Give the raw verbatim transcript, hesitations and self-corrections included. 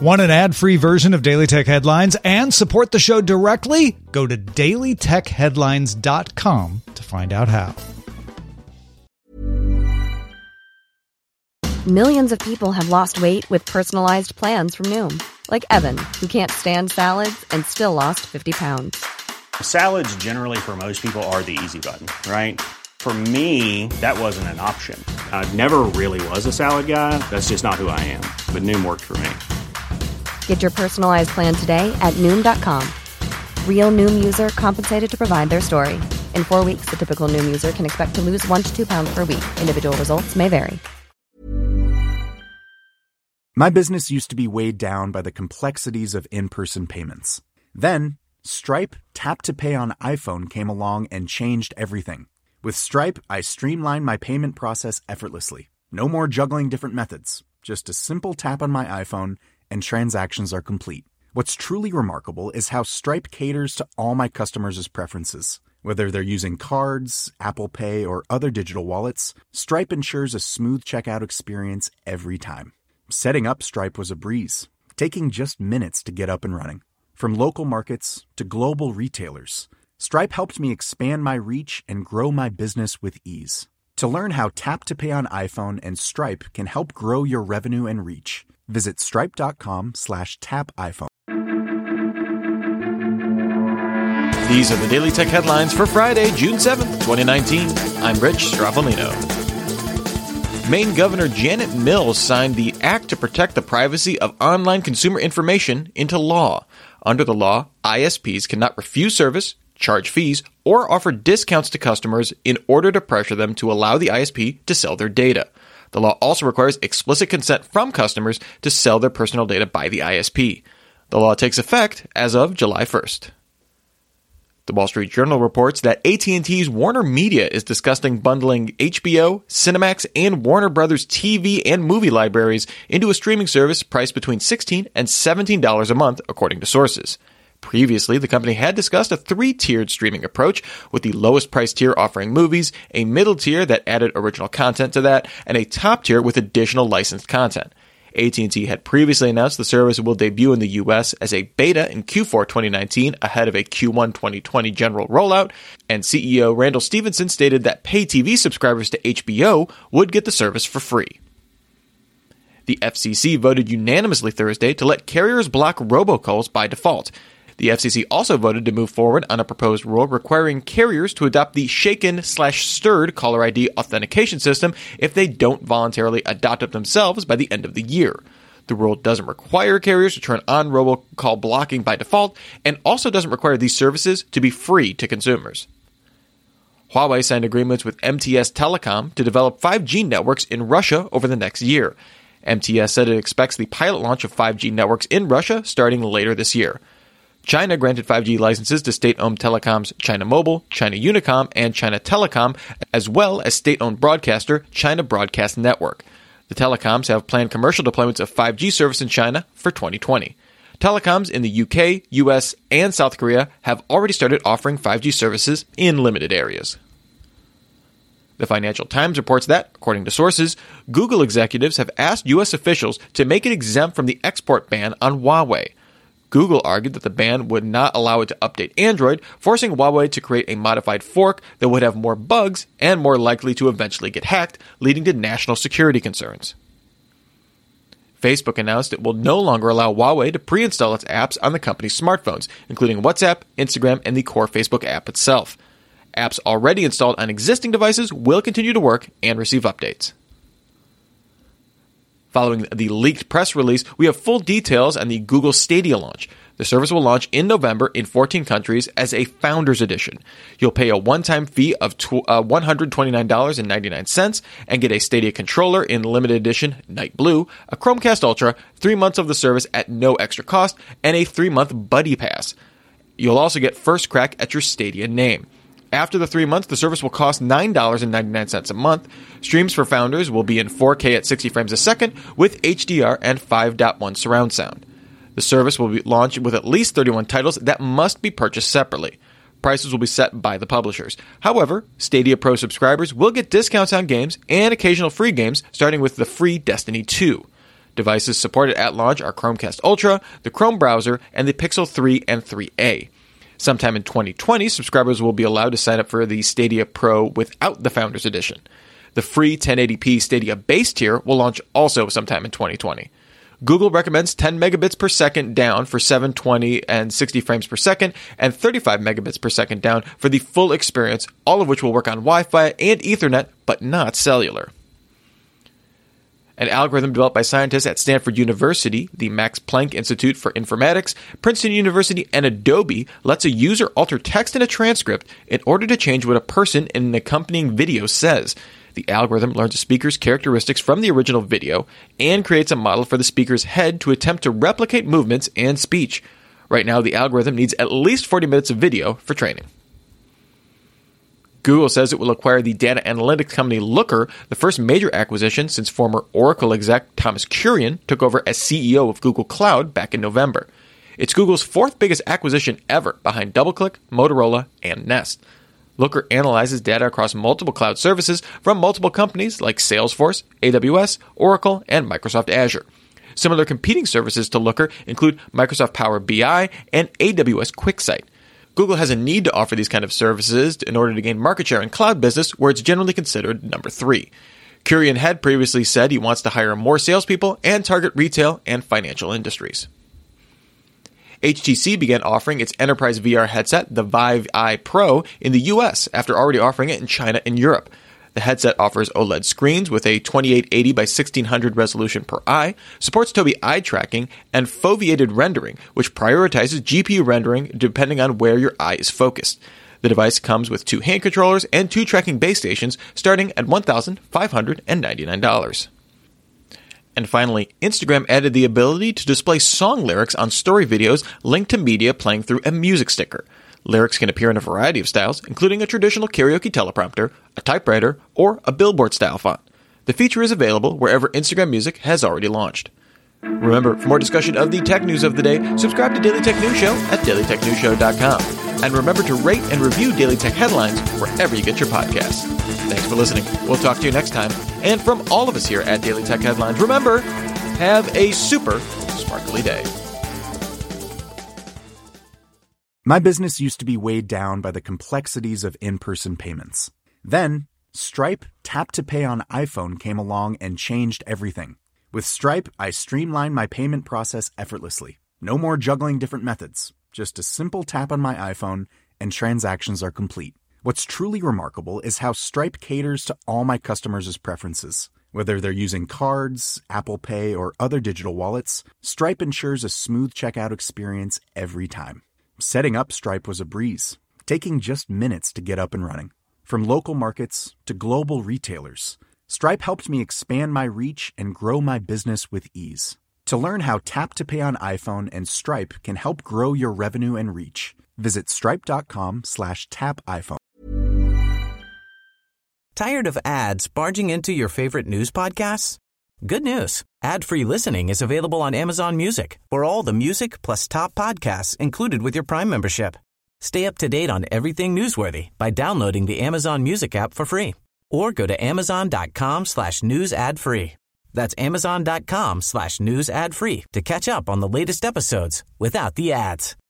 Want an ad-free version of Daily Tech Headlines and support the show directly? Go to daily tech headlines dot com to find out how. Millions of people have lost weight with personalized plans from Noom. Like Evan, who can't stand salads and still lost fifty pounds. Salads generally for most people are the easy button, right? For me, that wasn't an option. I never really was a salad guy. That's just not who I am. But Noom worked for me. Get your personalized plan today at Noom dot com. Real Noom user compensated to provide their story. In four weeks, the typical Noom user can expect to lose one to two pounds per week. Individual results may vary. My business used to be weighed down by the complexities of in-person payments. Then, Stripe Tap to Pay on iPhone came along and changed everything. With Stripe, I streamlined my payment process effortlessly. No more juggling different methods. Just a simple tap on my iPhone and transactions are complete. What's truly remarkable is how Stripe caters to all my customers' preferences. Whether they're using cards, Apple Pay, or other digital wallets, Stripe ensures a smooth checkout experience every time. Setting up Stripe was a breeze, taking just minutes to get up and running. From local markets to global retailers, Stripe helped me expand my reach and grow my business with ease. To learn how Tap to Pay on iPhone and Stripe can help grow your revenue and reach, visit stripe.com slash tap iPhone. These are the Daily Tech Headlines for Friday, June seventh, twenty nineteen. I'm Rich Straffolino. Maine Governor Janet Mills signed the Act to Protect the Privacy of Online Consumer Information into law. Under the law, I S Ps cannot refuse service, charge fees, or offer discounts to customers in order to pressure them to allow the I S P to sell their data. The law also requires explicit consent from customers to sell their personal data by the I S P. The law takes effect as of July first. The Wall Street Journal reports that A T and T's Warner Media is discussing bundling H B O, Cinemax, and Warner Brothers T V and movie libraries into a streaming service priced between sixteen dollars and seventeen dollars a month, according to sources. Previously, the company had discussed a three-tiered streaming approach, with the lowest price tier offering movies, a middle tier that added original content to that, and a top tier with additional licensed content. A T and T had previously announced the service will debut in the U S as a beta in Q four twenty nineteen ahead of a Q one twenty twenty general rollout, and C E O Randall Stephenson stated that pay T V subscribers to H B O would get the service for free. The F C C voted unanimously Thursday to let carriers block robocalls by default. The F C C also voted to move forward on a proposed rule requiring carriers to adopt the shaken slash stirred caller I D authentication system if they don't voluntarily adopt it themselves by the end of the year. The rule doesn't require carriers to turn on robocall blocking by default, and also doesn't require these services to be free to consumers. Huawei signed agreements with M T S Telecom to develop five G networks in Russia over the next year. M T S said it expects the pilot launch of five G networks in Russia starting later this year. China granted five G licenses to state-owned telecoms China Mobile, China Unicom, and China Telecom, as well as state-owned broadcaster China Broadcast Network. The telecoms have planned commercial deployments of five G service in China for twenty twenty. Telecoms in the U K, U S, and South Korea have already started offering five G services in limited areas. The Financial Times reports that, according to sources, Google executives have asked U S officials to make it exempt from the export ban on Huawei. Google argued that the ban would not allow it to update Android, forcing Huawei to create a modified fork that would have more bugs and more likely to eventually get hacked, leading to national security concerns. Facebook announced it will no longer allow Huawei to pre-install its apps on the company's smartphones, including WhatsApp, Instagram, and the core Facebook app itself. Apps already installed on existing devices will continue to work and receive updates. Following the leaked press release, we have full details on the Google Stadia launch. The service will launch in November in fourteen countries as a Founders Edition. You'll pay a one-time fee of one hundred twenty-nine dollars and ninety-nine cents and get a Stadia controller in limited edition Night Blue, a Chromecast Ultra, three months of the service at no extra cost, and a three-month Buddy Pass. You'll also get first crack at your Stadia name. After the three months, the service will cost nine dollars and ninety-nine cents a month. Streams for Founders will be in four K at sixty frames a second with H D R and five point one surround sound. The service will be launched with at least thirty-one titles that must be purchased separately. Prices will be set by the publishers. However, Stadia Pro subscribers will get discounts on games and occasional free games, starting with the free Destiny two. Devices supported at launch are Chromecast Ultra, the Chrome browser, and the Pixel three and three A. Sometime in twenty twenty, subscribers will be allowed to sign up for the Stadia Pro without the Founders Edition. The free ten eighty p Stadia base tier will launch also sometime in twenty twenty. Google recommends ten megabits per second down for seven twenty and sixty frames per second, and thirty-five megabits per second down for the full experience, all of which will work on Wi-Fi and Ethernet, but not cellular. An algorithm developed by scientists at Stanford University, the Max Planck Institute for Informatics, Princeton University, and Adobe lets a user alter text in a transcript in order to change what a person in an accompanying video says. The algorithm learns a speaker's characteristics from the original video and creates a model for the speaker's head to attempt to replicate movements and speech. Right now, the algorithm needs at least forty minutes of video for training. Google says it will acquire the data analytics company Looker, the first major acquisition since former Oracle exec Thomas Kurian took over as C E O of Google Cloud back in November. It's Google's fourth biggest acquisition ever, behind DoubleClick, Motorola, and Nest. Looker analyzes data across multiple cloud services from multiple companies like Salesforce, A W S, Oracle, and Microsoft Azure. Similar competing services to Looker include Microsoft Power B I and A W S QuickSight. Google has a need to offer these kind of services in order to gain market share in cloud business, where it's generally considered number three. Kurian had previously said he wants to hire more salespeople and target retail and financial industries. H T C began offering its enterprise V R headset, the Vive Eye Pro, in the U S after already offering it in China and Europe. The headset offers OLED screens with a twenty-eight eighty by sixteen hundred resolution per eye, supports Tobii eye tracking, and foveated rendering, which prioritizes G P U rendering depending on where your eye is focused. The device comes with two hand controllers and two tracking base stations, starting at one thousand five hundred ninety-nine dollars. And finally, Instagram added the ability to display song lyrics on story videos linked to media playing through a music sticker. Lyrics can appear in a variety of styles, including a traditional karaoke teleprompter, a typewriter, or a billboard-style font. The feature is available wherever Instagram Music has already launched. Remember, for more discussion of the tech news of the day, subscribe to Daily Tech News Show at daily tech news show dot com. And remember to rate and review Daily Tech Headlines wherever you get your podcasts. Thanks for listening. We'll talk to you next time. And from all of us here at Daily Tech Headlines, remember, have a super sparkly day. My business used to be weighed down by the complexities of in-person payments. Then, Stripe Tap to Pay on iPhone came along and changed everything. With Stripe, I streamlined my payment process effortlessly. No more juggling different methods. Just a simple tap on my iPhone, and transactions are complete. What's truly remarkable is how Stripe caters to all my customers' preferences. Whether they're using cards, Apple Pay, or other digital wallets, Stripe ensures a smooth checkout experience every time. Setting up Stripe was a breeze, taking just minutes to get up and running. From local markets to global retailers, Stripe helped me expand my reach and grow my business with ease. To learn how Tap to Pay on iPhone and Stripe can help grow your revenue and reach, visit stripe.com slash tap iPhone. Tired of ads barging into your favorite news podcasts? Good news. Ad-free listening is available on Amazon Music for all the music plus top podcasts included with your Prime membership. Stay up to date on everything newsworthy by downloading the Amazon Music app for free or go to amazon.com slash news ad free. That's amazon.com slash news ad free to catch up on the latest episodes without the ads.